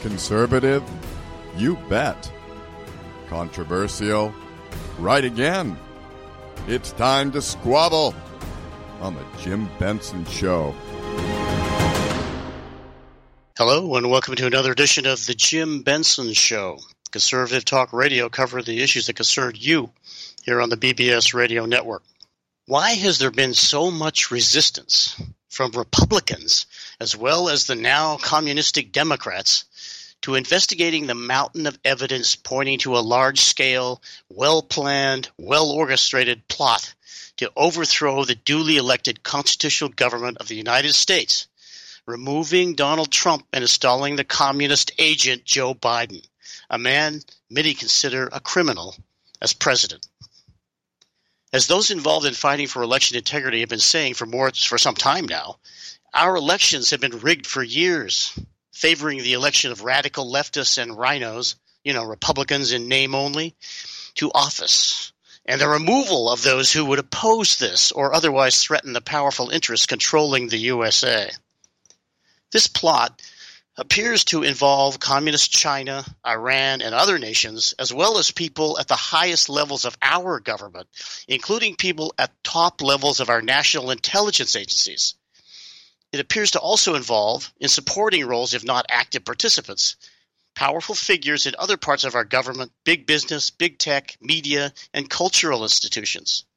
Conservative? You bet. Controversial? Right again. It's time to squabble on the Jim Benson Show. Hello, and welcome to another edition of the Jim Benson Show. Conservative talk radio covering the issues that concern you here on the BBS Radio Network. Why has there been so much resistance from Republicans, as well as the now communistic Democrats, to investigating the mountain of evidence pointing to a large-scale, well-planned, well-orchestrated plot to overthrow the duly elected constitutional government of the United States, removing Donald Trump and installing the communist agent Joe Biden, a man many consider a criminal, as president? As those involved in fighting for election integrity have been saying for some time now, our elections have been rigged for years, favoring the election of radical leftists and rhinos, Republicans in name only, to office, and the removal of those who would oppose this or otherwise threaten the powerful interests controlling the USA. This plot appears to involve communist China, Iran, and other nations, as well as people at the highest levels of our government, including people at top levels of our national intelligence agencies. It appears to also involve, in supporting roles if not active participants, powerful figures in other parts of our government, big business, big tech, media, and cultural institutions.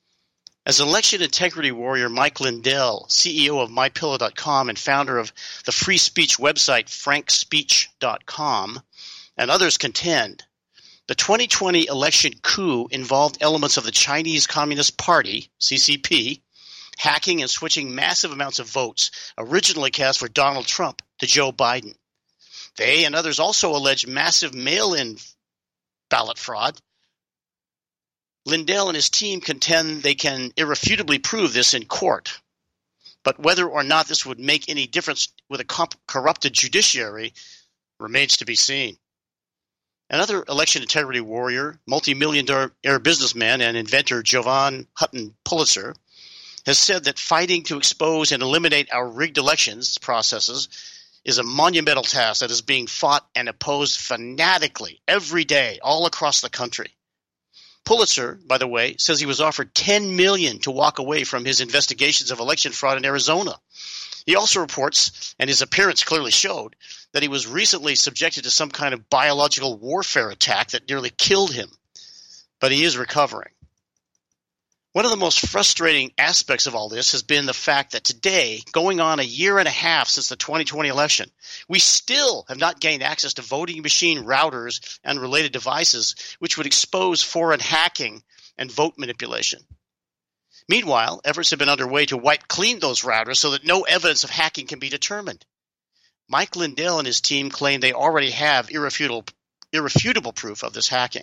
As election integrity warrior Mike Lindell, CEO of MyPillow.com and founder of the free speech website FrankSpeech.com, and others contend, the 2020 election coup involved elements of the Chinese Communist Party, CCP, hacking and switching massive amounts of votes originally cast for Donald Trump to Joe Biden. They and others also allege massive mail-in ballot fraud. Lindell and his team contend they can irrefutably prove this in court. But whether or not this would make any difference with a corrupted judiciary remains to be seen. Another election integrity warrior, multi-million-dollar businessman and inventor Jovan Hutton Pulitzer, has said that fighting to expose and eliminate our rigged elections processes is a monumental task that is being fought and opposed fanatically every day all across the country. Pulitzer, by the way, says he was offered $10 million to walk away from his investigations of election fraud in Arizona. He also reports, and his appearance clearly showed, that he was recently subjected to some kind of biological warfare attack that nearly killed him. But he is recovering. One of the most frustrating aspects of all this has been the fact that today, going on a year and a half since the 2020 election, we still have not gained access to voting machine routers and related devices, which would expose foreign hacking and vote manipulation. Meanwhile, efforts have been underway to wipe clean those routers so that no evidence of hacking can be determined. Mike Lindell and his team claim they already have irrefutable proof of this hacking.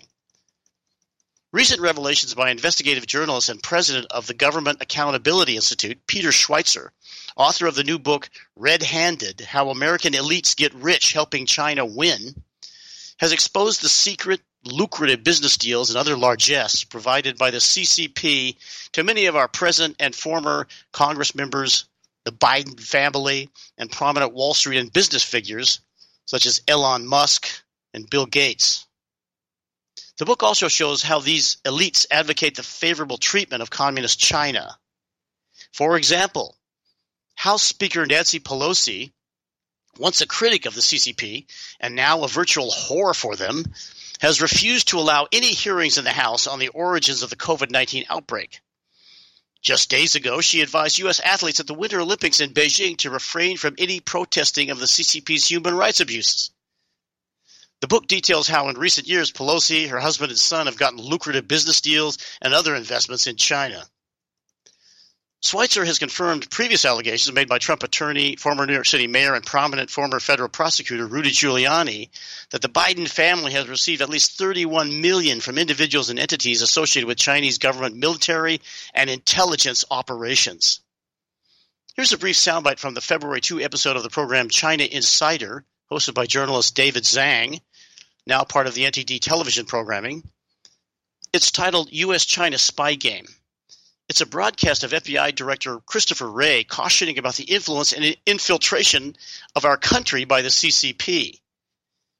Recent revelations by investigative journalist and president of the Government Accountability Institute, Peter Schweizer, author of the new book Red-Handed: How American Elites Get Rich Helping China Win, has exposed the secret, lucrative business deals and other largesse provided by the CCP to many of our present and former Congress members, the Biden family, and prominent Wall Street and business figures such as Elon Musk and Bill Gates. The book also shows how these elites advocate the favorable treatment of communist China. For example, House Speaker Nancy Pelosi, once a critic of the CCP and now a virtual whore for them, has refused to allow any hearings in the House on the origins of the COVID-19 outbreak. Just days ago, she advised U.S. athletes at the Winter Olympics in Beijing to refrain from any protesting of the CCP's human rights abuses. The book details how in recent years Pelosi, her husband, and son have gotten lucrative business deals and other investments in China. Schweizer has confirmed previous allegations made by Trump attorney, former New York City mayor, and prominent former federal prosecutor Rudy Giuliani that the Biden family has received at least $31 million from individuals and entities associated with Chinese government military and intelligence operations. Here's a brief soundbite from the February 2 episode of the program China Insider, hosted by journalist David Zhang, now part of the NTD television programming. It's titled U.S.-China Spy Game. It's a broadcast of FBI Director Christopher Wray cautioning about the influence and infiltration of our country by the CCP.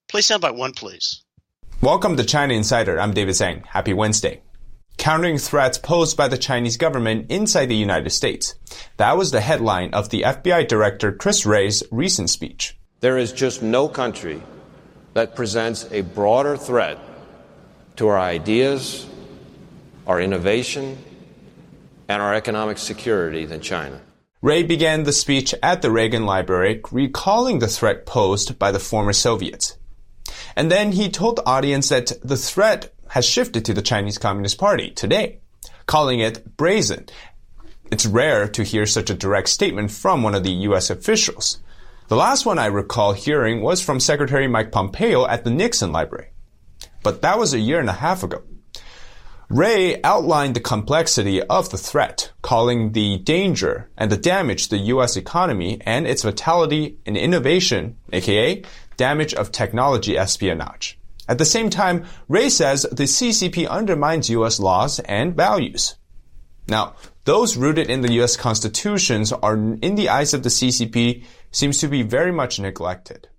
Play soundbite 1, please. Welcome to China Insider. I'm David Zhang. Happy Wednesday. Countering threats posed by the Chinese government inside the United States. That was the headline of the FBI Director Chris Wray's recent speech. There is just no country that presents a broader threat to our ideas, our innovation, and our economic security than China. Wray began the speech at the Reagan Library, recalling the threat posed by the former Soviets. And then he told the audience that the threat has shifted to the Chinese Communist Party today, calling it brazen. It's rare to hear such a direct statement from one of the U.S. officials. The last one I recall hearing was from Secretary Mike Pompeo at the Nixon Library. But that was a year and a half ago. Wray outlined the complexity of the threat, calling the danger and the damage to the U.S. economy and its vitality in innovation, aka damage of technology espionage. At the same time, Wray says the CCP undermines U.S. laws and values. Now, those rooted in the U.S. constitutions are, in the eyes of the CCP, seems to be very much neglected.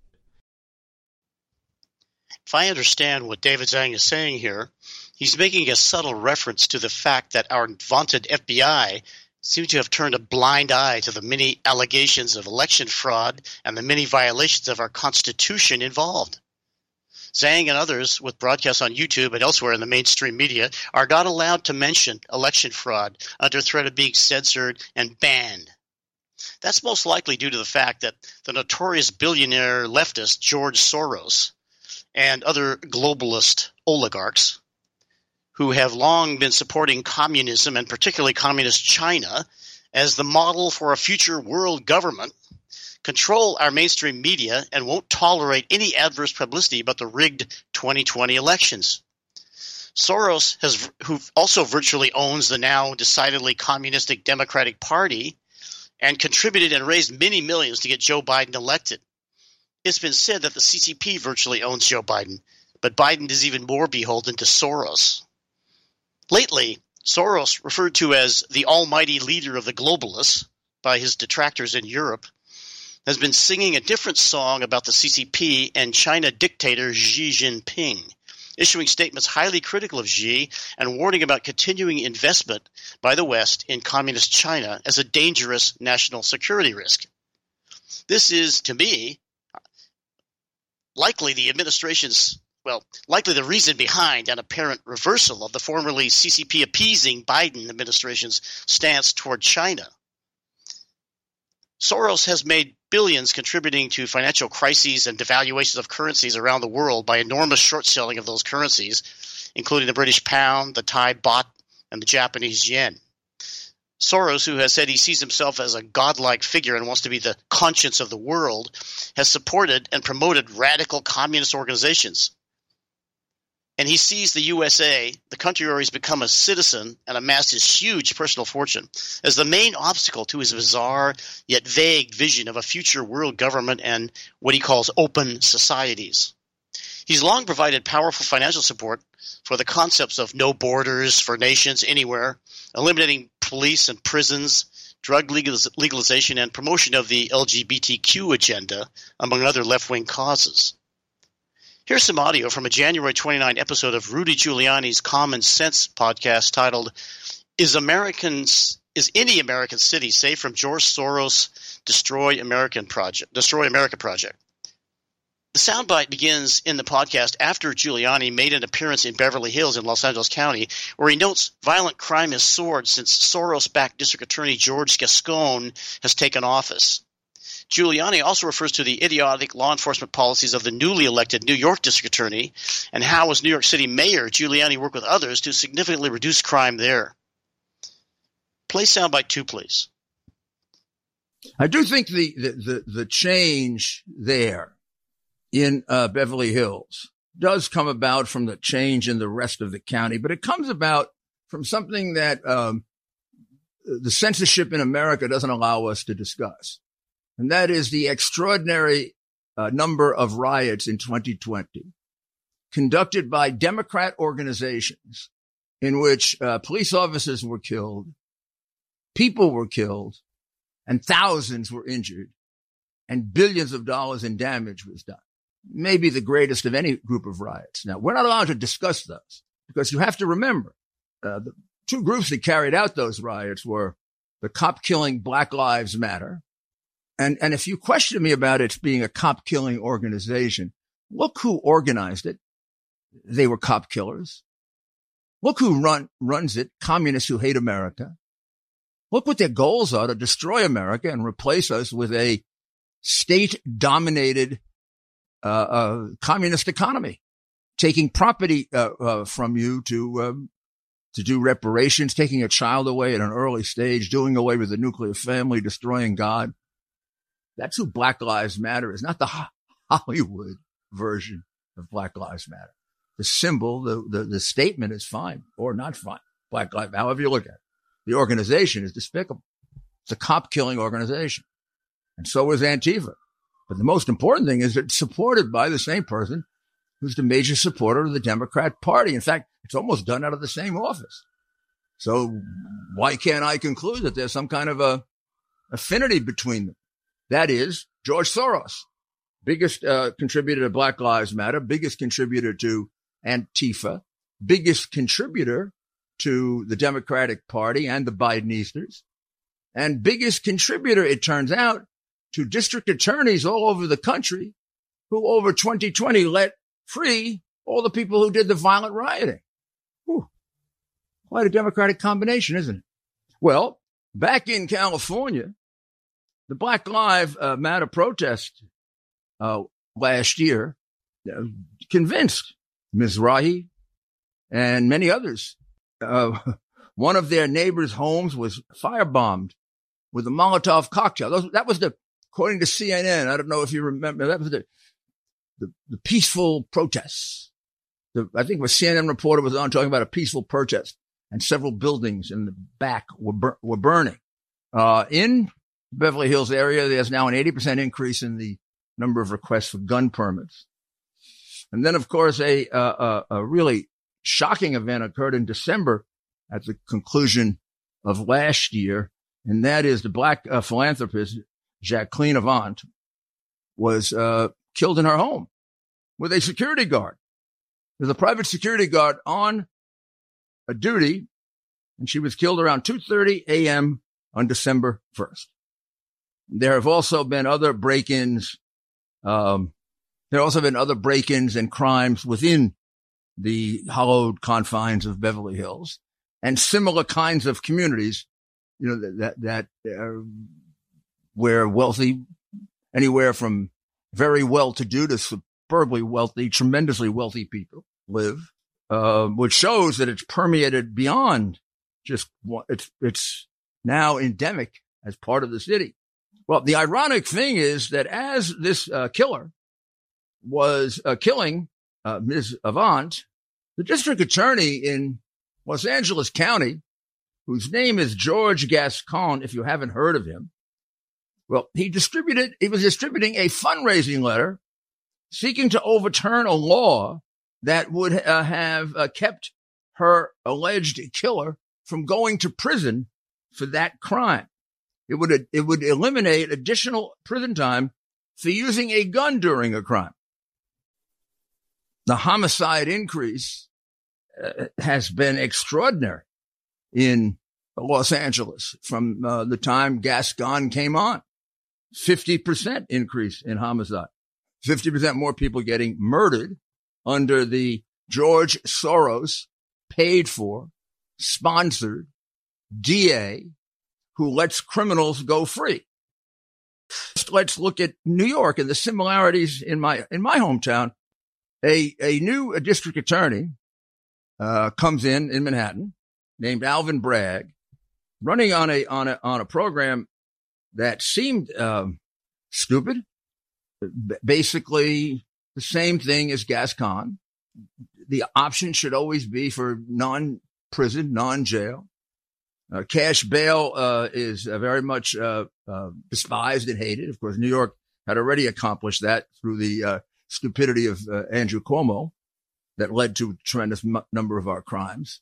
If I understand what David Zhang is saying here, he's making a subtle reference to the fact that our vaunted FBI seems to have turned a blind eye to the many allegations of election fraud and the many violations of our Constitution involved. Zhang and others with broadcasts on YouTube and elsewhere in the mainstream media are not allowed to mention election fraud under threat of being censored and banned. That's most likely due to the fact that the notorious billionaire leftist George Soros and other globalist oligarchs who have long been supporting communism and particularly communist China as the model for a future world government control our mainstream media and won't tolerate any adverse publicity about the rigged 2020 elections. Soros, who also virtually owns the now decidedly communistic Democratic Party and contributed and raised many millions to get Joe Biden elected. It's been said that the CCP virtually owns Joe Biden, but Biden is even more beholden to Soros. Lately, Soros, referred to as the almighty leader of the globalists by his detractors in Europe, has been singing a different song about the CCP and China dictator Xi Jinping, issuing statements highly critical of Xi and warning about continuing investment by the West in communist China as a dangerous national security risk. This is, to me, likely the reason behind an apparent reversal of the formerly CCP appeasing Biden administration's stance toward China. Soros has made billions contributing to financial crises and devaluations of currencies around the world by enormous short selling of those currencies, including the British pound, the Thai baht, and the Japanese yen. Soros, who has said he sees himself as a godlike figure and wants to be the conscience of the world, has supported and promoted radical communist organizations. And he sees the USA, the country where he's become a citizen and amassed his huge personal fortune, as the main obstacle to his bizarre yet vague vision of a future world government and what he calls open societies. He's long provided powerful financial support for the concepts of no borders for nations anywhere, eliminating police and prisons, drug legalization, and promotion of the LGBTQ agenda, among other left-wing causes. Here's some audio from a January 29 episode of Rudy Giuliani's Common Sense podcast titled, Is Any American City Safe from George Soros' Destroy America Project? The soundbite begins in the podcast after Giuliani made an appearance in Beverly Hills in Los Angeles County, where he notes violent crime has soared since Soros-backed District Attorney George Gascon has taken office. Giuliani also refers to the idiotic law enforcement policies of the newly elected New York District Attorney and how, as New York City Mayor, Giuliani worked with others to significantly reduce crime there. Play soundbite 2, please. I do think the change there in Beverly Hills does come about from the change in the rest of the county, but it comes about from something that the censorship in America doesn't allow us to discuss. And that is the extraordinary number of riots in 2020 conducted by Democrat organizations in which police officers were killed, people were killed, and thousands were injured, and billions of dollars in damage was done. maybe the greatest of any group of riots. Now, we're not allowed to discuss those because you have to remember the two groups that carried out those riots were the cop-killing Black Lives Matter. And if you question me about it being a cop-killing organization, look who organized it. They were cop killers. Look who runs it, communists who hate America. Look what their goals are, to destroy America and replace us with a state-dominated communist economy, taking property from you to do reparations, taking a child away at an early stage, doing away with the nuclear family, destroying God. That's who Black Lives Matter is, not the Hollywood version of Black Lives Matter. The symbol, the statement is fine or not fine. Black Lives, however you look at it. The organization is despicable. It's a cop-killing organization. And so is Antifa. But the most important thing is it's supported by the same person who's the major supporter of the Democrat Party. In fact, it's almost done out of the same office. So why can't I conclude that there's some kind of a affinity between them? That is George Soros, biggest contributor to Black Lives Matter, biggest contributor to Antifa, biggest contributor to the Democratic Party and the Bidenistas, and biggest contributor, it turns out, to district attorneys all over the country who over 2020 let free all the people who did the violent rioting. Whew. Quite a Democratic combination, isn't it? Well, back in California, the Black Lives Matter protest last year convinced Mizrahi and many others. One of their neighbors' homes was firebombed with a Molotov cocktail. That was according to CNN, I don't know if you remember, that was the peaceful protests. I think a CNN reporter was on talking about a peaceful protest, and several buildings in the back were burning. In Beverly Hills area, there's now an 80% increase in the number of requests for gun permits. And then, of course, a really shocking event occurred in December at the conclusion of last year, and that is the black philanthropist Jacqueline Avant was killed in her home with a security guard. There's a private security guard on a duty, and she was killed around 2:30 a.m. on December 1st. There have also been other break-ins. There have also been other break-ins and crimes within the hallowed confines of Beverly Hills and similar kinds of communities, that where wealthy, anywhere from very well-to-do to superbly wealthy, tremendously wealthy people live, which shows that it's permeated beyond just it's now endemic as part of the city. Well, the ironic thing is that as this killer was killing Ms. Avant, the district attorney in Los Angeles County, whose name is George Gascon, if you haven't heard of him, well, he was distributing a fundraising letter seeking to overturn a law that would have kept her alleged killer from going to prison for that crime. It would eliminate additional prison time for using a gun during a crime. The homicide increase has been extraordinary in Los Angeles from the time Gascon came on. 50% increase in homicide. 50% more people getting murdered under the George Soros paid for, sponsored DA who lets criminals go free. Let's look at New York and the similarities in my hometown. A new district attorney comes in Manhattan named Alvin Bragg, running on a program that seemed stupid. Basically the same thing as Gascon. The option should always be for non-prison, non-jail. Cash bail is very much despised and hated. Of course, New York had already accomplished that through the stupidity of Andrew Cuomo that led to a tremendous number of our crimes.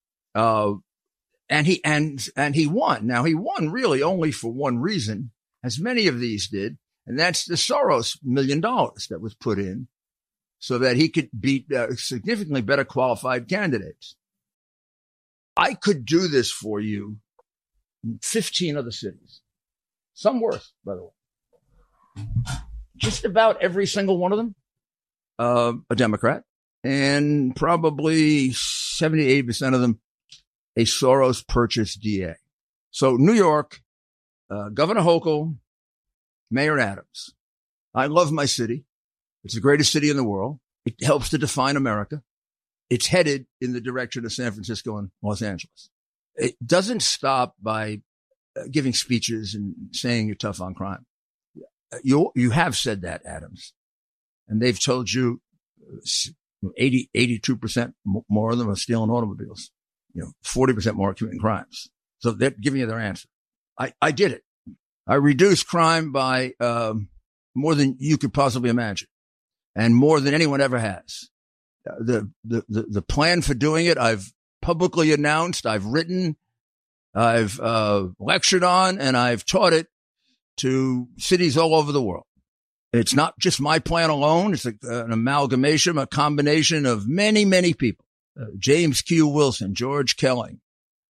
And he won. Now, he won really only for one reason, as many of these did, And that's the Soros $1 million that was put in so that he could beat significantly better qualified candidates. I could do this for you in 15 other cities. Some worse, by the way. Just about every single one of them, a Democrat, and probably 70, 80% of them, a Soros-purchased DA. So New York, Governor Hochul, Mayor Adams. I love my city. It's the greatest city in the world. It helps to define America. It's headed in the direction of San Francisco and Los Angeles. It doesn't stop by giving speeches and saying you're tough on crime. You have said that, Adams. And they've told you 82% more of them are stealing automobiles. 40% more are committing crimes. So they're giving you their answer. I did it. I reduced crime by more than you could possibly imagine, and more than anyone ever has. The plan for doing it, I've publicly announced, I've written, I've lectured on, and I've taught it to cities all over the world. It's not just my plan alone. It's an amalgamation, a combination of many, many people. James Q. Wilson, George Kelling,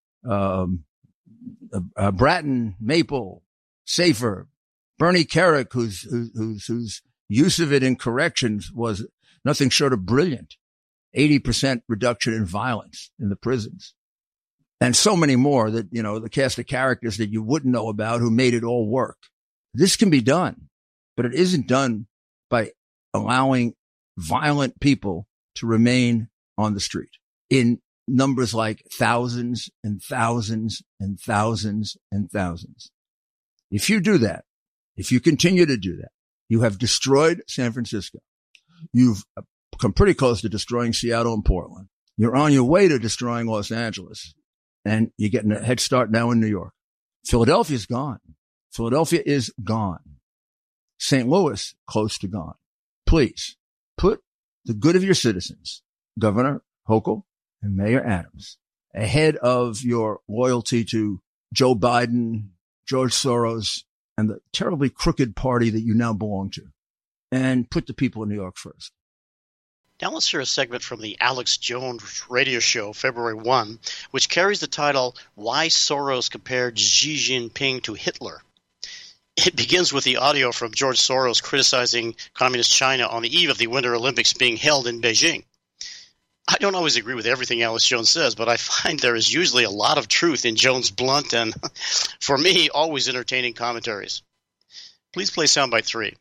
Bratton, Maple, Safer, Bernie Kerik, whose use of it in corrections was nothing short of brilliant. 80% reduction in violence in the prisons. And so many more that, the cast of characters that you wouldn't know about who made it all work. This can be done, but it isn't done by allowing violent people to remain on the street in numbers like thousands and thousands and thousands and thousands. If you do that, if you continue to do that, you have destroyed San Francisco. You've come pretty close to destroying Seattle and Portland. You're on your way to destroying Los Angeles, and you're getting a head start now in New York. Philadelphia's gone. Philadelphia is gone. St. Louis, close to gone. Please put the good of your citizens, Governor Hochul and Mayor Adams, ahead of your loyalty to Joe Biden, George Soros, and the terribly crooked party that you now belong to, and put the people in New York first. Now let's hear a segment from the Alex Jones radio show, February 1, which carries the title, Why Soros Compared Xi Jinping to Hitler. It begins with the audio from George Soros criticizing Communist China on the eve of the Winter Olympics being held in Beijing. I don't always agree with everything Alex Jones says, but I find there is usually a lot of truth in Jones' blunt and, for me, always entertaining commentaries. Please play soundbite 3.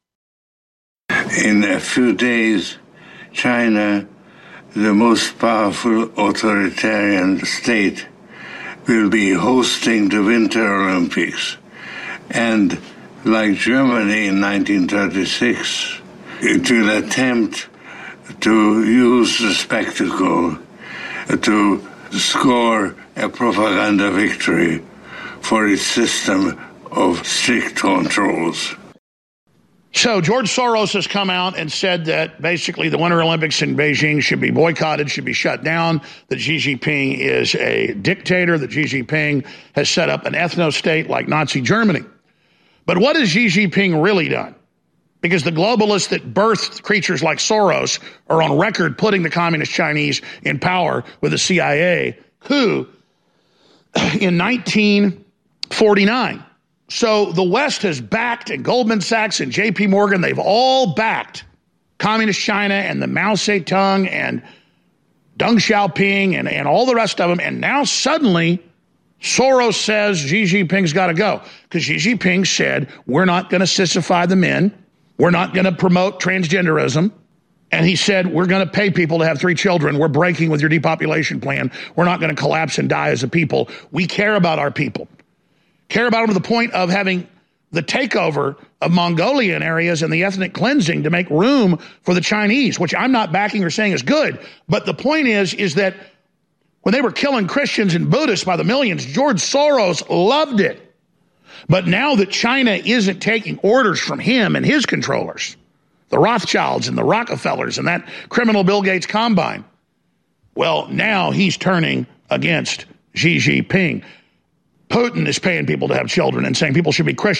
In a few days, China, the most powerful authoritarian state, will be hosting the Winter Olympics. And like Germany in 1936, it will attempt to use the spectacle to score a propaganda victory for its system of strict controls. So George Soros has come out and said that basically the Winter Olympics in Beijing should be boycotted, should be shut down, that Xi Jinping is a dictator, that Xi Jinping has set up an ethno-state like Nazi Germany. But what has Xi Jinping really done? Because the globalists that birthed creatures like Soros are on record putting the communist Chinese in power with the CIA coup in 1949. So the West has backed, and Goldman Sachs and J.P. Morgan, they've all backed communist China and the Mao Zedong and Deng Xiaoping and all the rest of them. And now suddenly Soros says Xi Jinping's got to go because Xi Jinping said, we're not going to sissify the men. We're not going to promote transgenderism. And he said, we're going to pay people to have 3 children. We're breaking with your depopulation plan. We're not going to collapse and die as a people. We care about our people. Care about them to the point of having the takeover of Mongolian areas and the ethnic cleansing to make room for the Chinese, which I'm not backing or saying is good. But the point is that when they were killing Christians and Buddhists by the millions, George Soros loved it. But now that China isn't taking orders from him and his controllers, the Rothschilds and the Rockefellers and that criminal Bill Gates combine, well, now he's turning against Xi Jinping. Putin is paying people to have children and saying people should be Christian.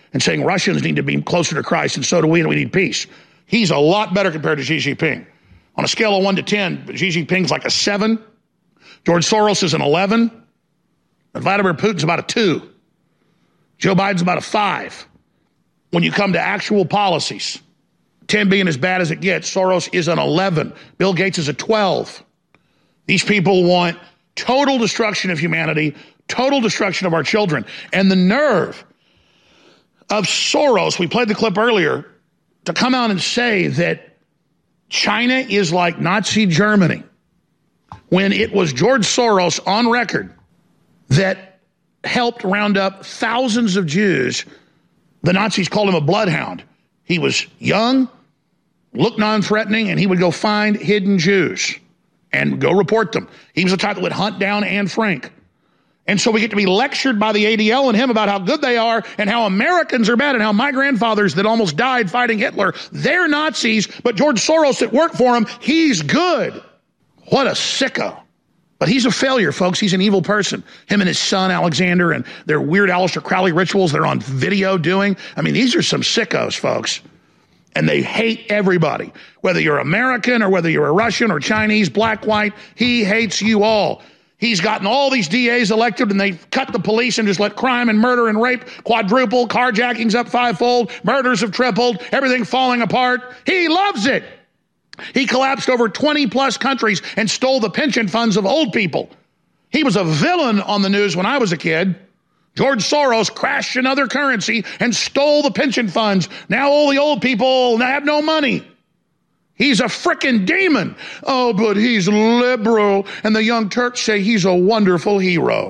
and saying Russians need to be closer to Christ, and so do we, and we need peace. He's a lot better compared to Xi Jinping. On a scale of 1 to 10, Xi Jinping's like a 7. George Soros is an 11. And Vladimir Putin's about a 2. Joe Biden's about a 5. When you come to actual policies, 10 being as bad as it gets, Soros is an 11. Bill Gates is a 12. These people want total destruction of humanity, total destruction of our children. And the nerve of Soros, we played the clip earlier, to come out and say that China is like Nazi Germany, when it was George Soros on record that helped round up thousands of Jews. The Nazis called him a bloodhound. He was young, looked non-threatening, and he would go find hidden Jews and go report them. He was the type that would hunt down Anne Frank. And so we get to be lectured by the ADL and him about how good they are and how Americans are bad and how my grandfathers that almost died fighting Hitler, they're Nazis, but George Soros that worked for him, he's good. What a sicko. But he's a failure, folks. He's an evil person. Him and his son, Alexander, and their weird Aleister Crowley rituals they're on video doing. I mean, these are some sickos, folks. And they hate everybody. Whether you're American or whether you're a Russian or Chinese, black, white, he hates you all. He's gotten all these DAs elected, and they cut the police and just let crime and murder and rape quadruple, carjackings up 5-fold, murders have tripled, everything falling apart. He loves it. He collapsed over 20-plus countries and stole the pension funds of old people. He was a villain on the news when I was a kid. George Soros crashed another currency and stole the pension funds. Now all the old people have no money. He's a frickin' demon. Oh, but he's liberal. And the Young Turks say he's a wonderful hero.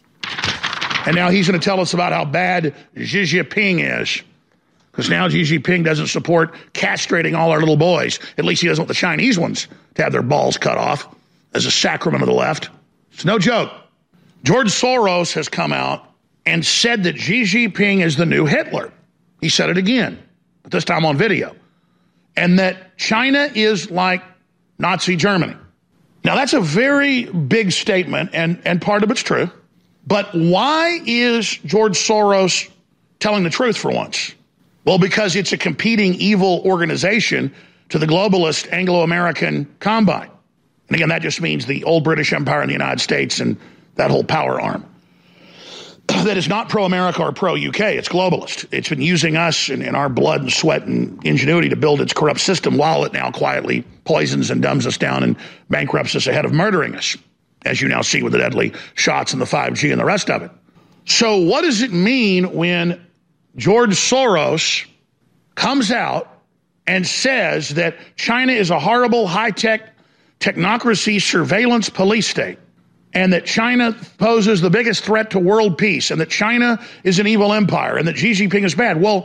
And now he's going to tell us about how bad Xi Jinping is. Because now Xi Jinping doesn't support castrating all our little boys. At least he doesn't want the Chinese ones to have their balls cut off as a sacrament of the left. It's no joke. George Soros has come out and said that Xi Jinping is the new Hitler. He said it again, but this time on video. And that China is like Nazi Germany. Now, that's a very big statement, and part of it's true. But why is George Soros telling the truth for once? Well, because it's a competing evil organization to the globalist Anglo-American combine. And again, that just means the old British Empire and the United States and that whole power arm. That is not pro-America or pro-UK. It's globalist. It's been using us and our blood and sweat and ingenuity to build its corrupt system while it now quietly poisons and dumbs us down and bankrupts us ahead of murdering us, as you now see with the deadly shots and the 5G and the rest of it. So what does it mean when George Soros comes out and says that China is a horrible high-tech technocracy surveillance police state, and that China poses the biggest threat to world peace, and that China is an evil empire, and that Xi Jinping is bad? Well,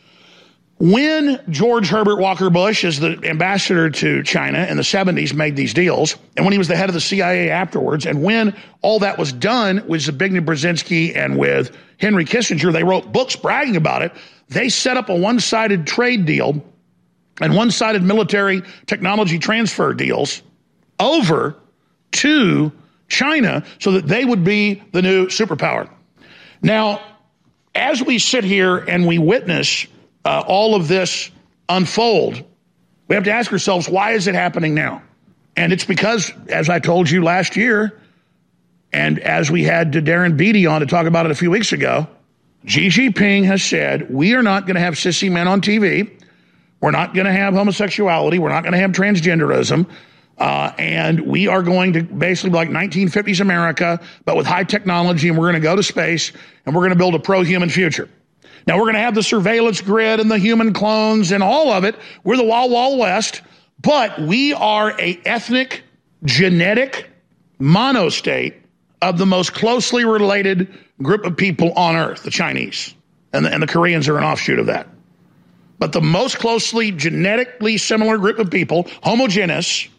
when George Herbert Walker Bush, as the ambassador to China in the 70s, made these deals, and when he was the head of the CIA afterwards, and when all that was done with Zbigniew Brzezinski and with Henry Kissinger, they wrote books bragging about it. They set up a one-sided trade deal and one-sided military technology transfer deals over to China so that they would be the new superpower. Now, as we sit here and we witness all of this unfold, we have to ask ourselves, why is it happening now? And it's because, as I told you last year, and as we had Darren Beatty on to talk about it a few weeks ago, Xi Jinping has said, we are not going to have sissy men on TV. We're not going to have homosexuality. We're not going to have transgenderism. And we are going to basically be like 1950s America, but with high technology, and we're going to go to space, and we're going to build a pro-human future. Now, we're going to have the surveillance grid and the human clones and all of it. We're the Wild Wild West, but we are a ethnic, genetic monostate of the most closely related group of people on Earth, the Chinese. And the Koreans are an offshoot of that. But the most closely genetically similar group of people, homogeneous,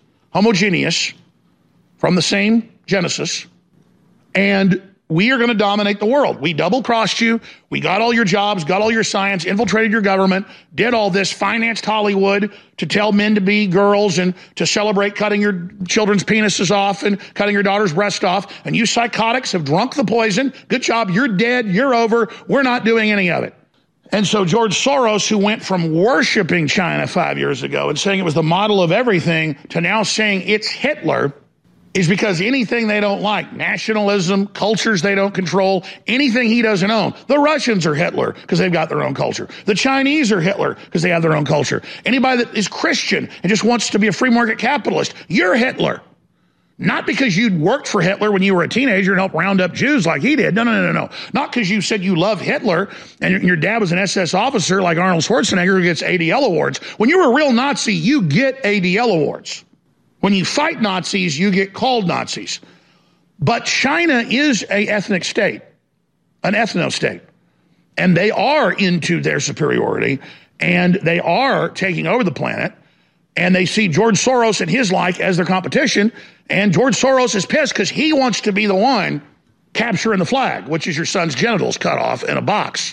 from the same Genesis, and we are going to dominate the world. We double-crossed you. We got all your jobs, got all your science, infiltrated your government, did all this, financed Hollywood to tell men to be girls and to celebrate cutting your children's penises off and cutting your daughter's breast off. And you psychotics have drunk the poison. Good job. You're dead. You're over. We're not doing any of it. And so George Soros, who went from worshiping China 5 years ago and saying it was the model of everything to now saying it's Hitler, is because anything they don't like, nationalism, cultures they don't control, anything he doesn't own. The Russians are Hitler because they've got their own culture. The Chinese are Hitler because they have their own culture. Anybody that is Christian and just wants to be a free market capitalist, you're Hitler. Not because you'd worked for Hitler when you were a teenager and helped round up Jews like he did. No. Not because you said you love Hitler and your dad was an SS officer like Arnold Schwarzenegger who gets ADL awards. When you're a real Nazi, you get ADL awards. When you fight Nazis, you get called Nazis. But China is an ethnic state, an ethno-state. And they are into their superiority, and they are taking over the planet. And they see George Soros and his like as their competition. And George Soros is pissed because he wants to be the one capturing the flag, which is your son's genitals cut off in a box.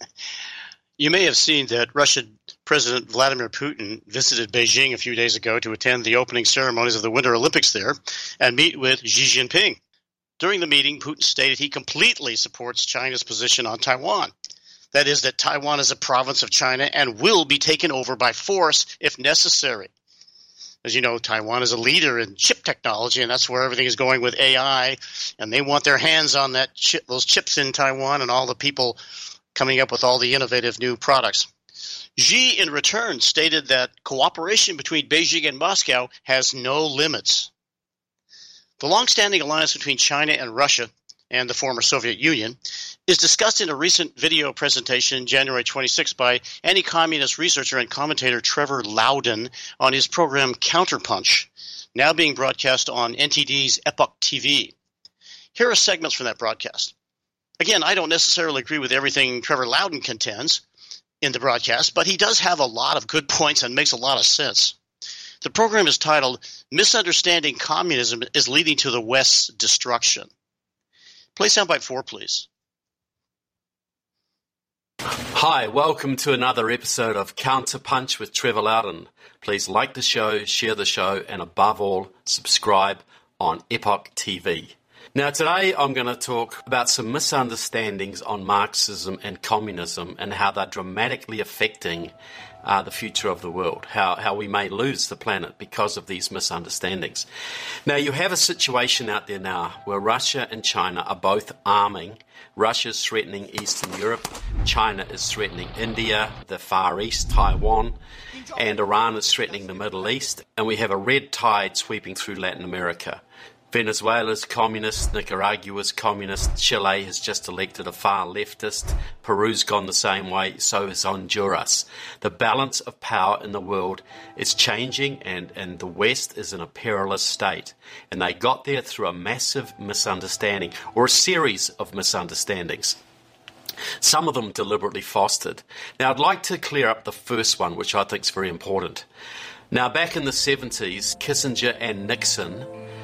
You may have seen that Russian President Vladimir Putin visited Beijing a few days ago to attend the opening ceremonies of the Winter Olympics there and meet with Xi Jinping. During the meeting, Putin stated he completely supports China's position on Taiwan. That is, that Taiwan is a province of China and will be taken over by force if necessary. As you know, Taiwan is a leader in chip technology, and that's where everything is going with AI, and they want their hands on that those chips in Taiwan and all the people coming up with all the innovative new products. Xi, in return, stated that cooperation between Beijing and Moscow has no limits. The long-standing alliance between China and Russia and the former Soviet Union is discussed in a recent video presentation January 26 by anti-communist researcher and commentator Trevor Loudon on his program Counterpunch, now being broadcast on NTD's Epoch TV. Here are segments from that broadcast. Again, I don't necessarily agree with everything Trevor Loudon contends in the broadcast, but he does have a lot of good points and makes a lot of sense. The program is titled, Misunderstanding Communism is Leading to the West's Destruction. Play soundbite 4, please. Hi, welcome to another episode of Counterpunch with Trevor Loudon. Please like the show, share the show, and above all, subscribe on Epoch TV. Now today I'm going to talk about some misunderstandings on Marxism and communism and how they're dramatically affecting the future of the world, how we may lose the planet because of these misunderstandings. Now you have a situation out there now where Russia and China are both arming. Russia is threatening Eastern Europe, China is threatening India, the Far East, Taiwan, and Iran is threatening the Middle East, and we have a red tide sweeping through Latin America. Venezuela's communist, Nicaragua's communist, Chile has just elected a far leftist, Peru's gone the same way, so is Honduras. The balance of power in the world is changing and the West is in a perilous state. And they got there through a massive misunderstanding, or a series of misunderstandings. Some of them deliberately fostered. Now I'd like to clear up the first one, which I think is very important. Now back in the 70s, Kissinger and Nixon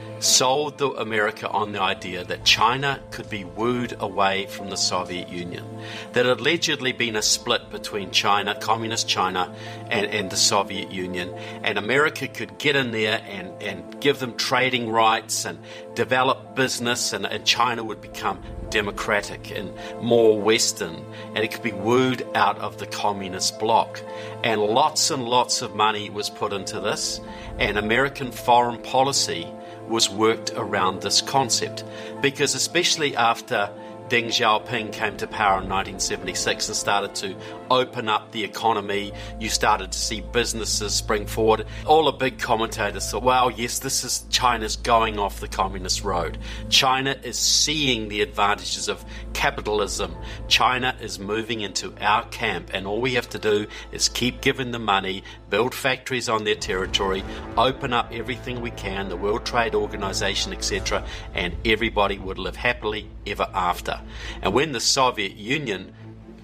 sold America on the idea that China could be wooed away from the Soviet Union. There had allegedly been a split between China, communist China, and the Soviet Union, and America could get in there and give them trading rights and develop business, and China would become democratic and more Western, and it could be wooed out of the communist bloc. And lots of money was put into this, and American foreign policy was worked around this concept, because especially after Deng Xiaoping came to power in 1976 and started to open up the economy, you started to see businesses spring forward. All the big commentators thought, well, yes, this is China's going off the communist road. China is seeing the advantages of capitalism. China is moving into our camp, and all we have to do is keep giving them money, build factories on their territory, open up everything we can, the World Trade Organization, etc., and everybody would live happily ever after. And when the Soviet Union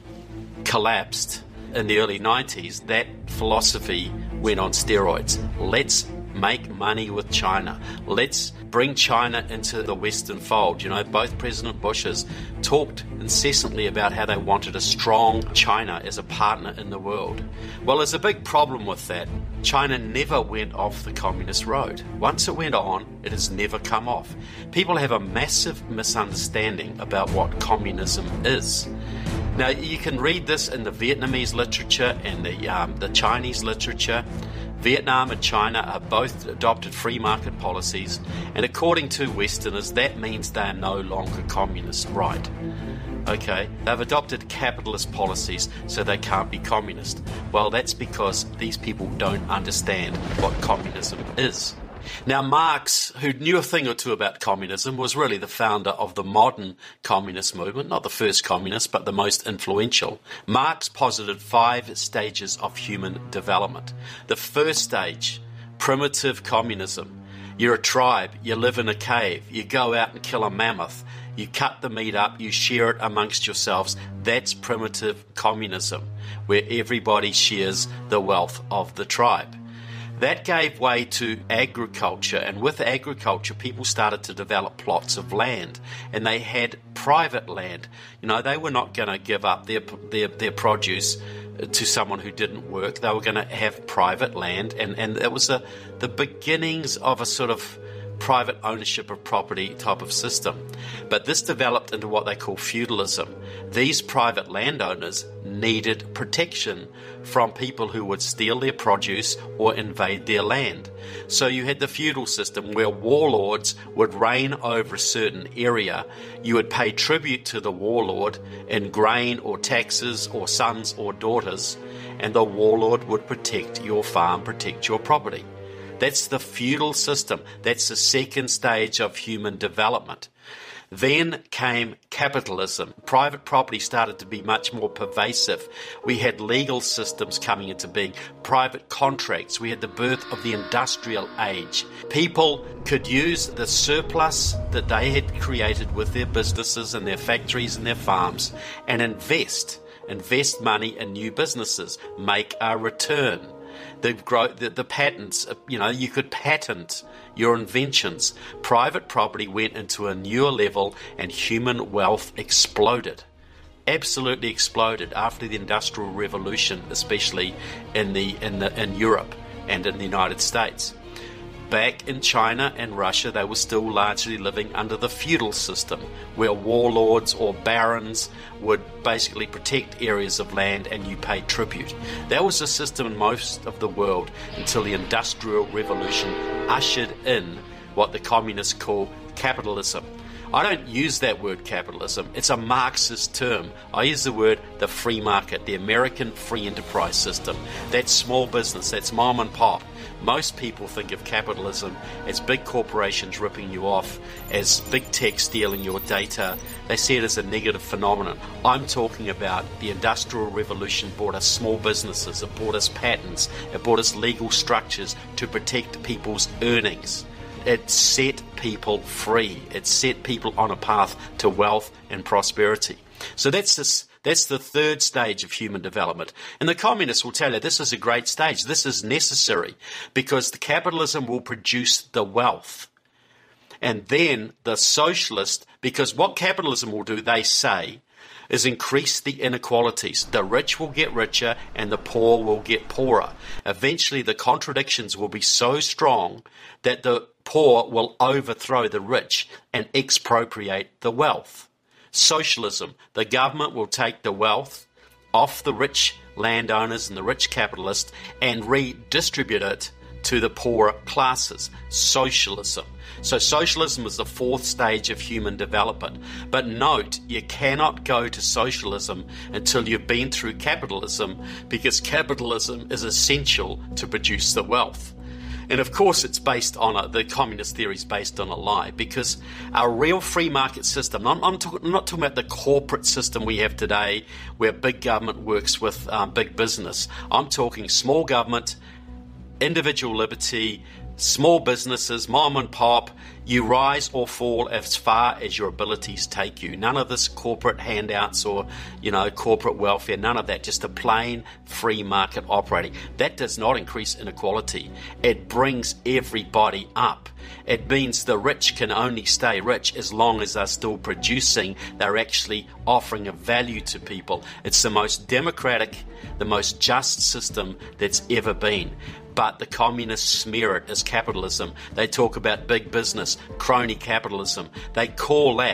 collapsed in the early 90s, that philosophy went on steroids. Let's make money with China. Let's bring China into the Western fold. You know, both President Bushes talked incessantly about how they wanted a strong China as a partner in the world. Well, there's a big problem with that. China never went off the communist road. Once it went on, it has never come off. People have a massive misunderstanding about what communism is. Now, you can read this in the Vietnamese literature and the Chinese literature. Vietnam and China are both adopted free market policies, and according to Westerners, that means they are no longer communist, right? Okay, they've adopted capitalist policies, so they can't be communist. Well, that's because these people don't understand what communism is. Now, Marx, who knew a thing or two about communism, was really the founder of the modern communist movement, not the first communist, but the most influential. Marx posited 5 stages of human development. The first stage, primitive communism. You're a tribe, you live in a cave, you go out and kill a mammoth, you cut the meat up, you share it amongst yourselves. That's primitive communism, where everybody shares the wealth of the tribe. That gave way to agriculture, and with agriculture, people started to develop plots of land, and they had private land. You know, they were not going to give up their produce to someone who didn't work. They were going to have private land, and it was the beginnings of a sort of private ownership of property type of system. But this developed into what they call feudalism. These private landowners needed protection from people who would steal their produce or invade their land. So you had the feudal system where warlords would reign over a certain area. You would pay tribute to the warlord in grain or taxes or sons or daughters, and the warlord would protect your farm, protect your property. That's the feudal system. That's the second stage of human development. Then came capitalism. Private property started to be much more pervasive. We had legal systems coming into being, private contracts. We had the birth of the industrial age. People could use the surplus that they had created with their businesses and their factories and their farms and invest money in new businesses, make a return. The patents, you could patent your inventions. Private property went into a newer level and human wealth exploded. Absolutely exploded after the Industrial Revolution, especially in Europe and in the United States. Back in China and Russia, they were still largely living under the feudal system, where warlords or barons would basically protect areas of land and you paid tribute. That was the system in most of the world until the Industrial Revolution ushered in what the communists call capitalism. I don't use that word capitalism. It's a Marxist term. I use the word the free market, the American free enterprise system. That's small business, that's mom and pop. Most people think of capitalism as big corporations ripping you off, as big tech stealing your data. They see it as a negative phenomenon. I'm talking about the Industrial Revolution brought us small businesses, it brought us patents, it brought us legal structures to protect people's earnings. It set people free. It set people on a path to wealth and prosperity. So that's the third stage of human development. And the communists will tell you this is a great stage. This is necessary because the capitalism will produce the wealth. And then the socialist, because what capitalism will do, they say, is increase the inequalities. The rich will get richer and the poor will get poorer. Eventually the contradictions will be so strong that the poor will overthrow the rich and expropriate the wealth. Socialism, the government will take the wealth off the rich landowners and the rich capitalists and redistribute it to the poorer classes. Socialism. So socialism is the fourth stage of human development. But note, you cannot go to socialism until you've been through capitalism, because capitalism is essential to produce the wealth. And of course it's based on the communist theory is based on a lie, because our real free market system, I'm not talking about the corporate system we have today where big government works with big business. I'm talking small government, individual liberty, small businesses, mom and pop. You rise or fall as far as your abilities take you. None of this corporate handouts or, corporate welfare, none of that. Just a plain free market operating. That does not increase inequality. It brings everybody up. It means the rich can only stay rich as long as they're still producing. They're actually offering a value to people. It's the most democratic, the most just system that's ever been. But the communists smear it as capitalism. They talk about big business, crony capitalism. They call that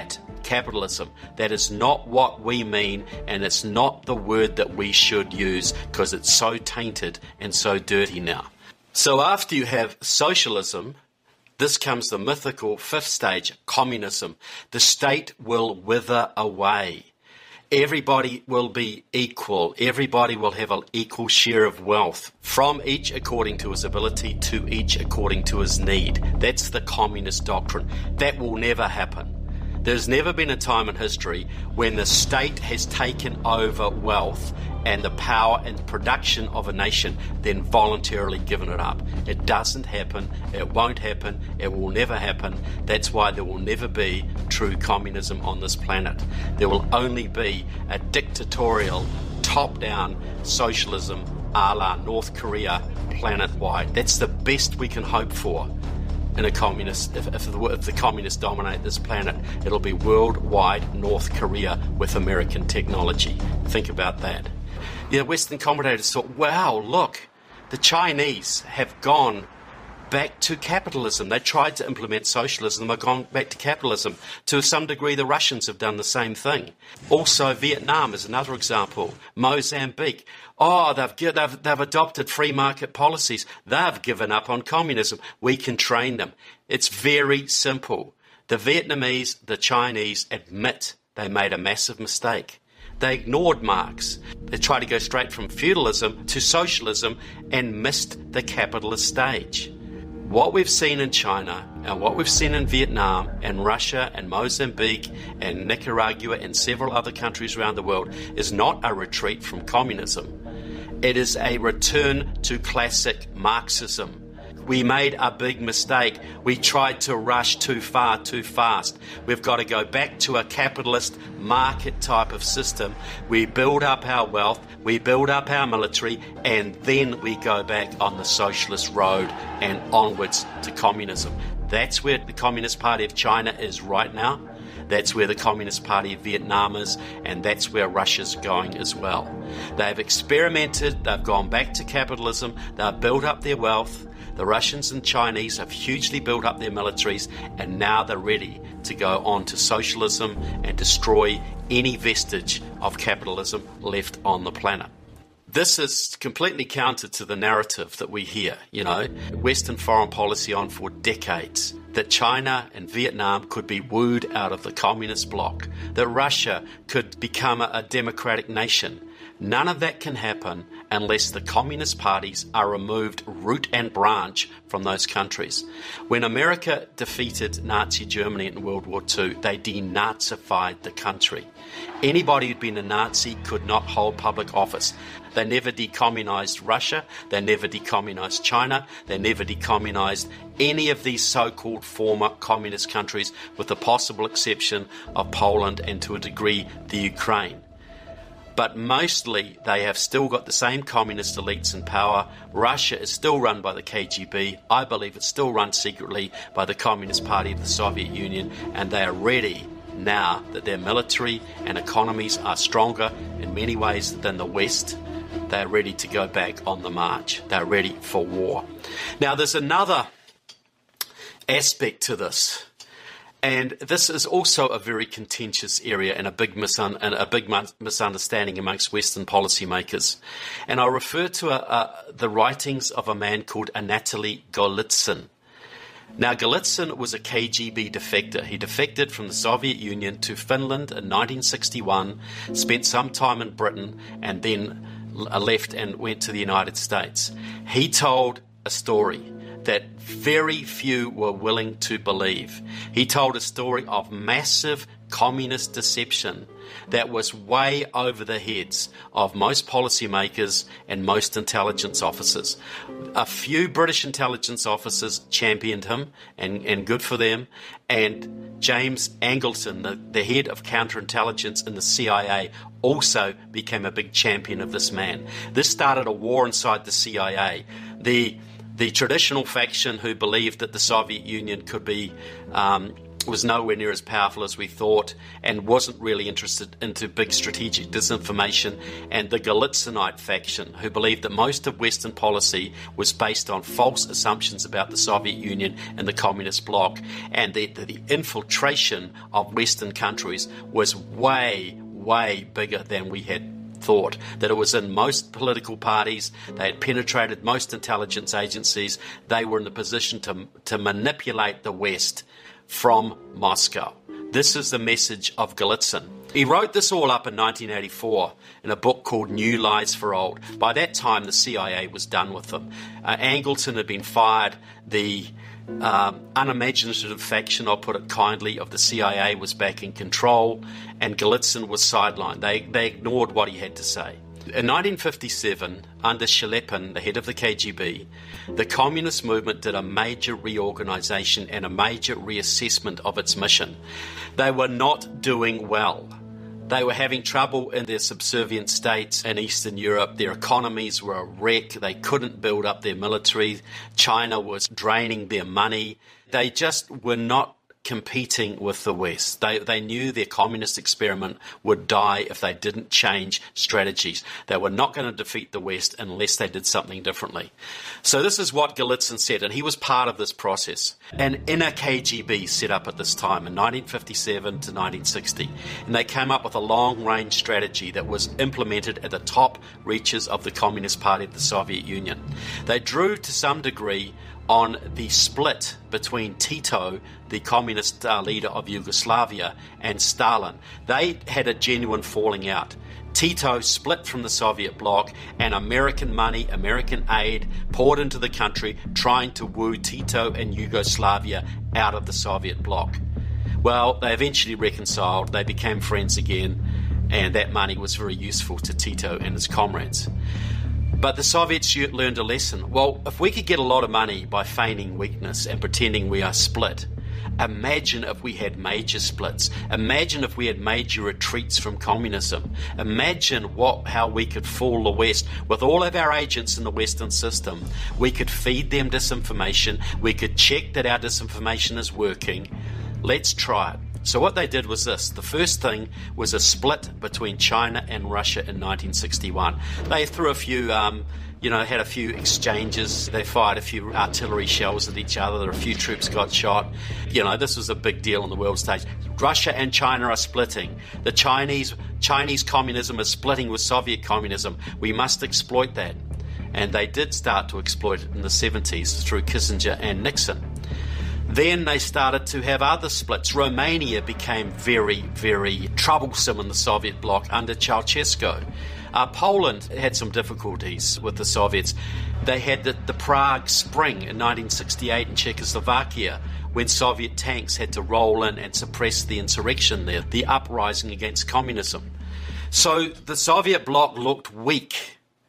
capitalism. That is not what we mean, and it's not the word that we should use because it's so tainted and so dirty now. So after you have socialism, this comes the mythical fifth stage, communism. The state will wither away. Everybody will be equal. Everybody will have an equal share of wealth, from each according to his ability to each according to his need. That's the communist doctrine. That will never happen. There's never been a time in history when the state has taken over wealth and the power and production of a nation, then voluntarily given it up. It doesn't happen. It won't happen. It will never happen. That's why there will never be true communism on this planet. There will only be a dictatorial, top-down socialism a la North Korea, planet-wide. That's the best we can hope for. In a communist, if the communists dominate this planet, it'll be worldwide North Korea with American technology. Think about that. Yeah, Western commentators thought, wow, look, the Chinese have gone back to capitalism. They tried to implement socialism, they've gone back to capitalism. To some degree, the Russians have done the same thing. Also, Vietnam is another example. Mozambique. Oh, they've adopted free market policies. They've given up on communism. We can train them. It's very simple. The Vietnamese, the Chinese admit they made a massive mistake. They ignored Marx. They tried to go straight from feudalism to socialism and missed the capitalist stage. What we've seen in China and what we've seen in Vietnam and Russia and Mozambique and Nicaragua and several other countries around the world is not a retreat from communism. It is a return to classic Marxism. We made a big mistake. We tried to rush too far, too fast. We've got to go back to a capitalist market type of system. We build up our wealth, we build up our military, and then we go back on the socialist road and onwards to communism. That's where the Communist Party of China is right now. That's where the Communist Party of Vietnam is, and that's where Russia's going as well. They've experimented, they've gone back to capitalism, they've built up their wealth. The Russians and Chinese have hugely built up their militaries, and now they're ready to go on to socialism and destroy any vestige of capitalism left on the planet. This is completely counter to the narrative that we hear, Western foreign policy on for decades, that China and Vietnam could be wooed out of the communist bloc, that Russia could become a democratic nation. None of that can happen unless the communist parties are removed root and branch from those countries. When America defeated Nazi Germany in World War II, they denazified the country. Anybody who'd been a Nazi could not hold public office. They never decommunized Russia, they never decommunized China, they never decommunized any of these so-called former communist countries, with the possible exception of Poland and to a degree the Ukraine. But mostly they have still got the same communist elites in power. Russia is still run by the KGB. I believe it's still run secretly by the Communist Party of the Soviet Union, and they are ready now that their military and economies are stronger in many ways than the West. They are ready to go back on the march. They are ready for war. Now there's another aspect to this. And this is also a very contentious area and a big misunderstanding amongst Western policymakers. And I refer to the writings of a man called Anatoly Golitsyn. Now, Golitsyn was a KGB defector. He defected from the Soviet Union to Finland in 1961, spent some time in Britain, and then left and went to the United States. He told a story that very few were willing to believe. He told a story of massive communist deception that was way over the heads of most policymakers and most intelligence officers. A few British intelligence officers championed him, and good for them, and James Angleton, the head of counterintelligence in the CIA, also became a big champion of this man. This started a war inside the CIA. The traditional faction who believed that the Soviet Union could be was nowhere near as powerful as we thought and wasn't really interested into big strategic disinformation, and the Golitsynite faction, who believed that most of Western policy was based on false assumptions about the Soviet Union and the Communist bloc, and that the infiltration of Western countries was way, way bigger than we had thought, that it was in most political parties, they had penetrated most intelligence agencies, they were in the position to manipulate the West from Moscow. This is the message of Golitsyn. He wrote this all up in 1984 in a book called New Lies for Old. By that time, the CIA was done with them. Angleton had been fired. The unimaginative faction, I'll put it kindly, of the CIA was back in control, and Golitsyn was sidelined. They ignored what he had to say. In 1957, under Shelepin, the head of the KGB, the communist movement did a major reorganization and a major reassessment of its mission. They were not doing well. They were having trouble in their subservient states in Eastern Europe. Their economies were a wreck. They couldn't build up their military. China was draining their money. They just were not competing with the West. They knew their communist experiment would die if they didn't change strategies. They were not going to defeat the West unless they did something differently. So this is what Golitsyn said, and he was part of this process. An inner KGB set up at this time in 1957 to 1960, and they came up with a long-range strategy that was implemented at the top reaches of the Communist Party of the Soviet Union. They drew to some degree on the split between Tito, the communist leader of Yugoslavia, and Stalin. They had a genuine falling out. Tito split from the Soviet bloc, and American money, American aid poured into the country, trying to woo Tito and Yugoslavia out of the Soviet bloc. Well, they eventually reconciled, they became friends again, and that money was very useful to Tito and his comrades. But the Soviets learned a lesson. Well, if we could get a lot of money by feigning weakness and pretending we are split, imagine if we had major splits. Imagine if we had major retreats from communism. Imagine how we could fool the West. With all of our agents in the Western system, we could feed them disinformation. We could check that our disinformation is working. Let's try it. So what they did was this. The first thing was a split between China and Russia in 1961. They threw a few, had a few exchanges. They fired a few artillery shells at each other. A few troops got shot. This was a big deal on the world stage. Russia and China are splitting. The Chinese communism is splitting with Soviet communism. We must exploit that. And they did start to exploit it in the 70s through Kissinger and Nixon. Then they started to have other splits. Romania became very, very troublesome in the Soviet bloc under Ceausescu. Poland had some difficulties with the Soviets. They had the Prague Spring in 1968 in Czechoslovakia, when Soviet tanks had to roll in and suppress the insurrection there, the uprising against communism. So the Soviet bloc looked weak.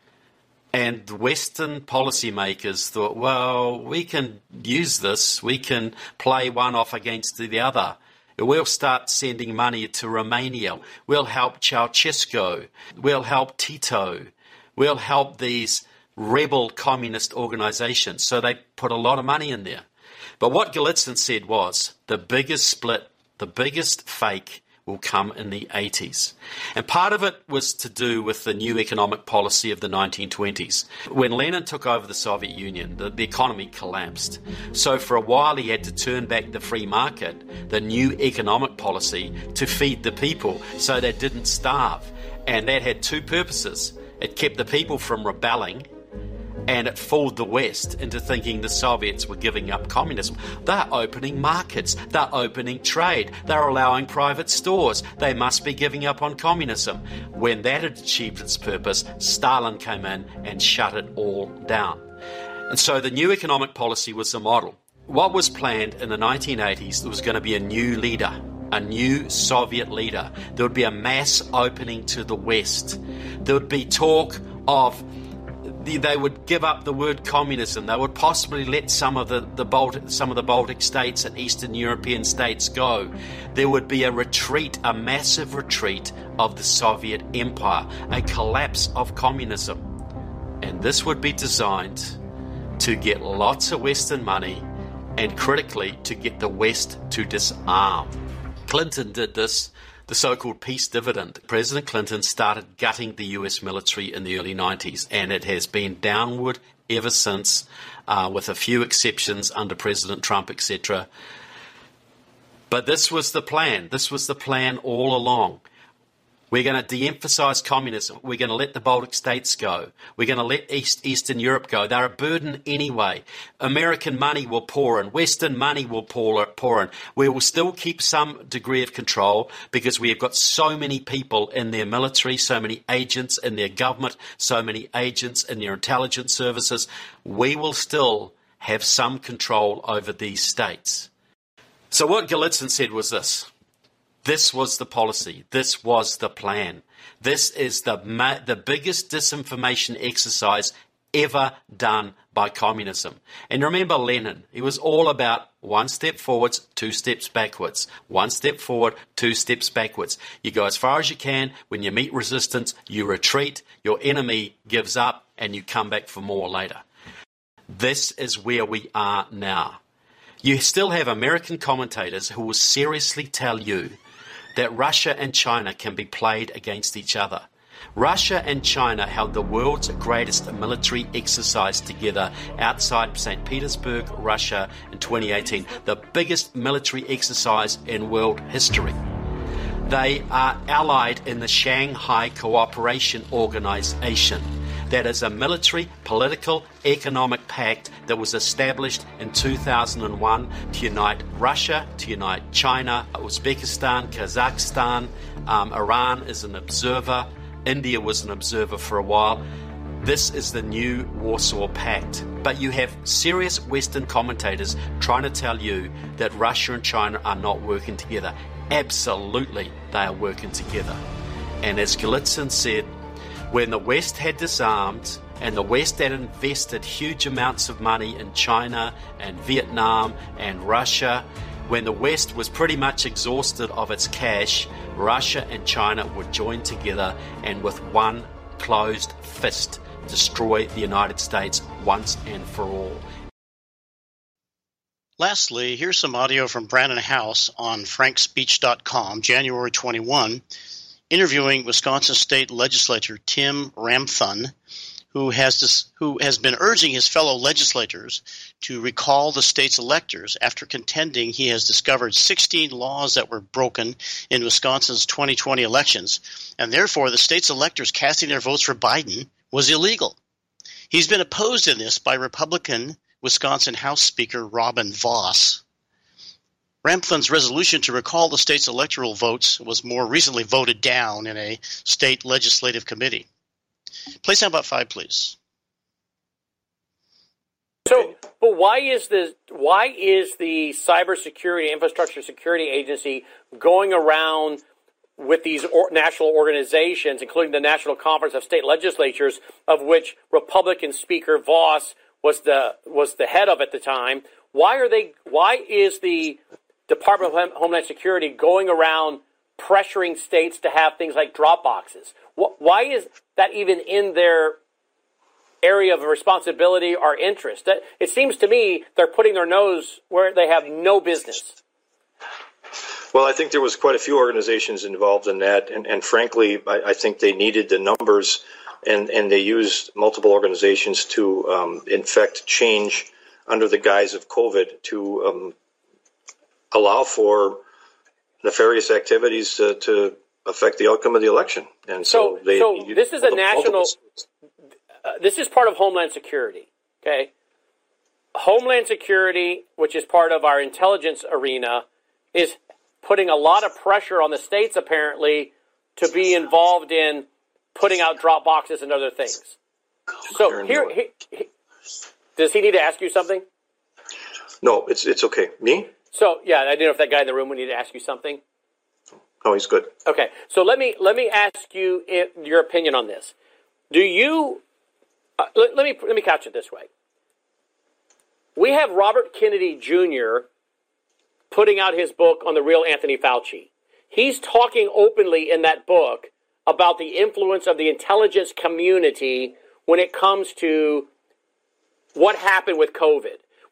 And Western policymakers thought, well, we can use this. We can play one off against the other. We'll start sending money to Romania. We'll help Ceausescu. We'll help Tito. We'll help these rebel communist organizations. So they put a lot of money in there. But what Golitsyn said was the biggest split, the biggest fake will come in the 80s. And part of it was to do with the new economic policy of the 1920s. When Lenin took over the Soviet Union, the economy collapsed. So for a while he had to turn back the free market, the new economic policy, to feed the people so they didn't starve. And that had two purposes. It kept the people from rebelling, and it fooled the West into thinking the Soviets were giving up communism. They're opening markets. They're opening trade. They're allowing private stores. They must be giving up on communism. When that had achieved its purpose, Stalin came in and shut it all down. And so the new economic policy was the model. What was planned in the 1980s, there was going to be a new leader, a new Soviet leader. There would be a mass opening to the West. There would be talk of they would give up the word communism. They would possibly let some of the Baltic states and Eastern European states go. There would be a retreat, a massive retreat of the Soviet Empire, a collapse of communism. And this would be designed to get lots of Western money and critically, to get the West to disarm. Clinton did this, the so-called peace dividend. President Clinton started gutting the US military in the early 90s, and it has been downward ever since, with a few exceptions under President Trump, etc. But this was the plan. This was the plan all along. We're going to de-emphasize communism. We're going to let the Baltic states go. We're going to let Eastern Europe go. They're a burden anyway. American money will pour in. Western money will pour in. We will still keep some degree of control because we have got so many people in their military, so many agents in their government, so many agents in their intelligence services. We will still have some control over these states. So what Galitzin said was this. This was the policy. This was the plan. This is the biggest disinformation exercise ever done by communism. And remember Lenin, he was all about one step forwards, two steps backwards. One step forward, two steps backwards. You go as far as you can. When you meet resistance, you retreat. Your enemy gives up and you come back for more later. This is where we are now. You still have American commentators who will seriously tell you that Russia and China can be played against each other. Russia and China held the world's greatest military exercise together outside St. Petersburg, Russia in 2018, the biggest military exercise in world history. They are allied in the Shanghai Cooperation Organization. That is a military, political, economic pact that was established in 2001 to unite Russia, to unite China, Uzbekistan, Kazakhstan. Iran is an observer. India was an observer for a while. This is the new Warsaw Pact. But you have serious Western commentators trying to tell you that Russia and China are not working together. Absolutely, they are working together. And as Galitzin said, when the West had disarmed and the West had invested huge amounts of money in China and Vietnam and Russia, when the West was pretty much exhausted of its cash, Russia and China would join together and with one closed fist destroy the United States once and for all. Lastly, here's some audio from Brandon House on frankspeech.com, January 21, interviewing Wisconsin State Legislator Tim Ramthun, who has been urging his fellow legislators to recall the state's electors after contending he has discovered 16 laws that were broken in Wisconsin's 2020 elections, and therefore the state's electors casting their votes for Biden was illegal. He's been opposed in this by Republican Wisconsin House Speaker Robin Vos. Ramthun's resolution to recall the state's electoral votes was more recently voted down in a state legislative committee. Play sound about 5, please. So, but why is the Cybersecurity Infrastructure Security Agency going around with these national organizations, including the National Conference of State Legislatures, of which Republican Speaker Vos was the head of at the time? Why is the Department of Homeland Security going around pressuring states to have things like drop boxes? Why is that even in their area of responsibility or interest? It seems to me they're putting their nose where they have no business. Well, I think there was quite a few organizations involved in that, and frankly, I think they needed the numbers, and they used multiple organizations to, in fact, change under the guise of COVID to allow for nefarious activities to affect the outcome of the election. And so this is a national. This is part of Homeland Security. Okay, Homeland Security, which is part of our intelligence arena, is putting a lot of pressure on the states apparently to be involved in putting out drop boxes and other things. So here does he need to ask you something? No, it's okay. Me? So yeah, I didn't know if that guy in the room would need to ask you something. Oh, he's good. Okay, so let me ask you your opinion on this. Do you? Let me couch it this way. We have Robert Kennedy Jr. putting out his book on the real Anthony Fauci. He's talking openly in that book about the influence of the intelligence community when it comes to what happened with COVID.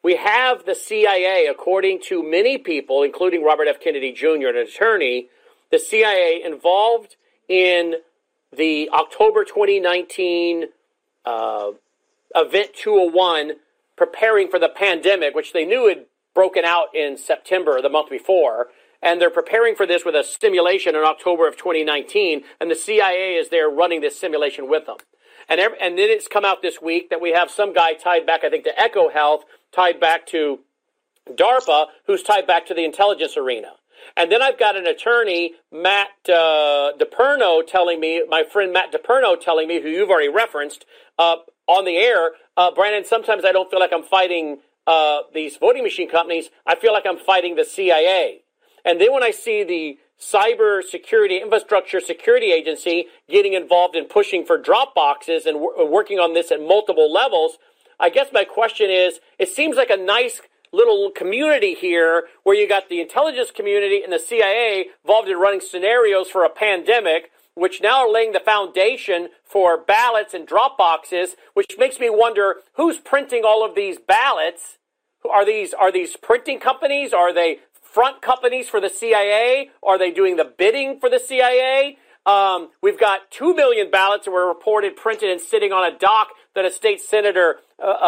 we have the CIA, according to many people, including Robert F. Kennedy Jr., an attorney, the CIA involved in the October 2019 Event 201, preparing for the pandemic, which they knew had broken out in September, the month before. And they're preparing for this with a simulation in October of 2019, and the CIA is there running this simulation with them. And then it's come out this week that we have some guy tied back, I think, to EcoHealth, tied back to DARPA, who's tied back to the intelligence arena. And then I've got an attorney, Matt DePerno, telling me, my friend Matt DePerno telling me, who you've already referenced on the air, Brandon, sometimes I don't feel like I'm fighting these voting machine companies. I feel like I'm fighting the CIA. And then when I see the Cyber Security Infrastructure Security Agency getting involved in pushing for drop boxes and working on this at multiple levels, I guess my question is, it seems like a nice little community here where you got the intelligence community and the CIA involved in running scenarios for a pandemic, which now are laying the foundation for ballots and drop boxes, which makes me wonder who's printing all of these ballots. Are these printing companies? Are they front companies for the CIA? Are they doing the bidding for the CIA? We've got 2 million ballots that were reported printed and sitting on a dock that a state senator,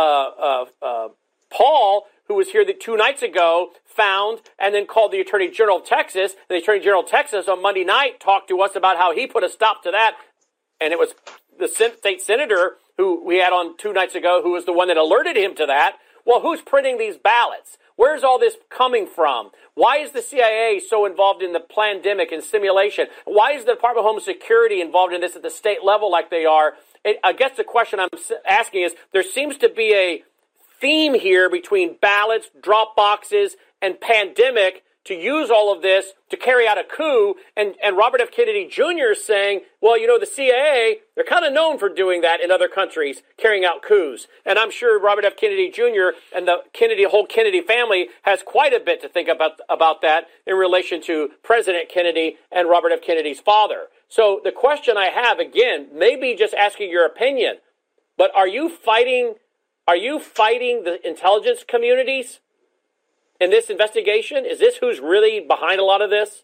Paul, who was here 2 nights ago, found and then called the Attorney General of Texas. And the Attorney General of Texas on Monday night talked to us about how he put a stop to that. And it was the state senator who we had on 2 nights ago who was the one that alerted him to that. Well, who's printing these ballots? Where's all this coming from? Why is the CIA so involved in the pandemic and simulation? Why is the Department of Homeland Security involved in this at the state level like they are? I guess the question I'm asking is, there seems to be a theme here between ballots, drop boxes, and pandemic to use all of this to carry out a coup. And Robert F. Kennedy Jr. is saying, well, you know, the CIA, they're kind of known for doing that in other countries, carrying out coups. And I'm sure Robert F. Kennedy Jr. and the whole Kennedy family has quite a bit to think about that in relation to President Kennedy and Robert F. Kennedy's father. So the question I have, again, maybe just asking your opinion, but are you fighting the intelligence communities in this investigation? Is this who's really behind a lot of this?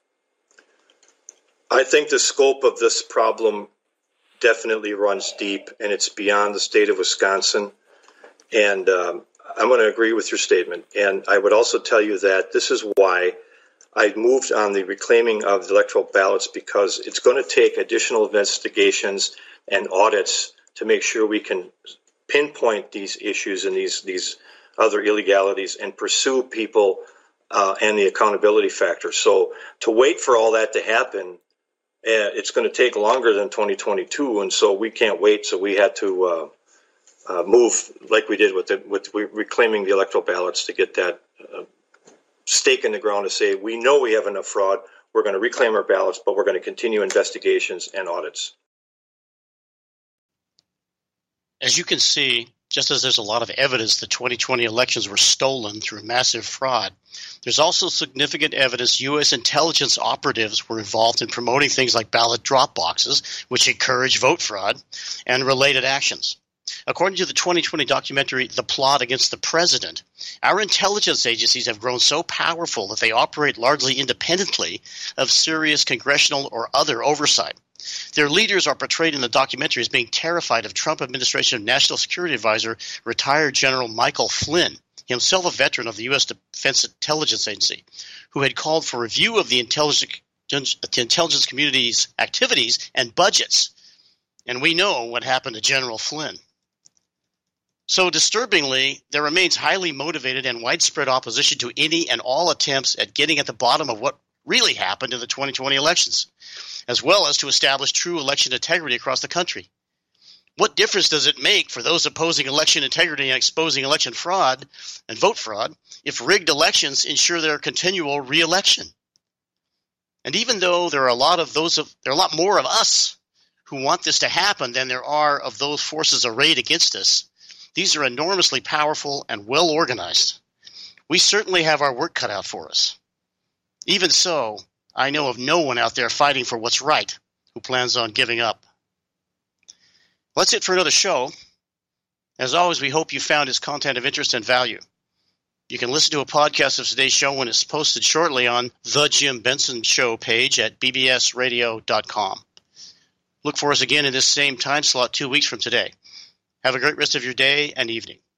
I think the scope of this problem definitely runs deep, and it's beyond the state of Wisconsin. And I'm going to agree with your statement. And I would also tell you that this is why I moved on the reclaiming of the electoral ballots, because it's going to take additional investigations and audits to make sure we can pinpoint these issues and these other illegalities and pursue people and the accountability factor. So to wait for all that to happen, it's going to take longer than 2022, and so we can't wait. So we had to move like we did with reclaiming the electoral ballots to get that stake in the ground to say we know we have enough fraud. We're going to reclaim our ballots, but we're going to continue investigations and audits. As you can see, just as there's a lot of evidence that 2020 elections were stolen through massive fraud, there's also significant evidence U.S. intelligence operatives were involved in promoting things like ballot drop boxes, which encourage vote fraud, and related actions. According to the 2020 documentary, The Plot Against the President, our intelligence agencies have grown so powerful that they operate largely independently of serious congressional or other oversight. Their leaders are portrayed in the documentary as being terrified of Trump administration National Security Advisor, retired General Michael Flynn, himself a veteran of the U.S. Defense Intelligence Agency, who had called for review of the intelligence community's activities and budgets. And we know what happened to General Flynn. So disturbingly, there remains highly motivated and widespread opposition to any and all attempts at getting at the bottom of what really happened in the 2020 elections, as well as to establish true election integrity across the country. What difference does it make for those opposing election integrity and exposing election fraud and vote fraud if rigged elections ensure their continual re-election? And even though there are a lot more of us who want this to happen than there are of those forces arrayed against us, these are enormously powerful and well organized. We certainly have our work cut out for us. Even so, I know of no one out there fighting for what's right who plans on giving up. Well, that's it for another show. As always, we hope you found his content of interest and value. You can listen to a podcast of today's show when it's posted shortly on The Jim Benson Show page at bbsradio.com. Look for us again in this same time slot 2 weeks from today. Have a great rest of your day and evening.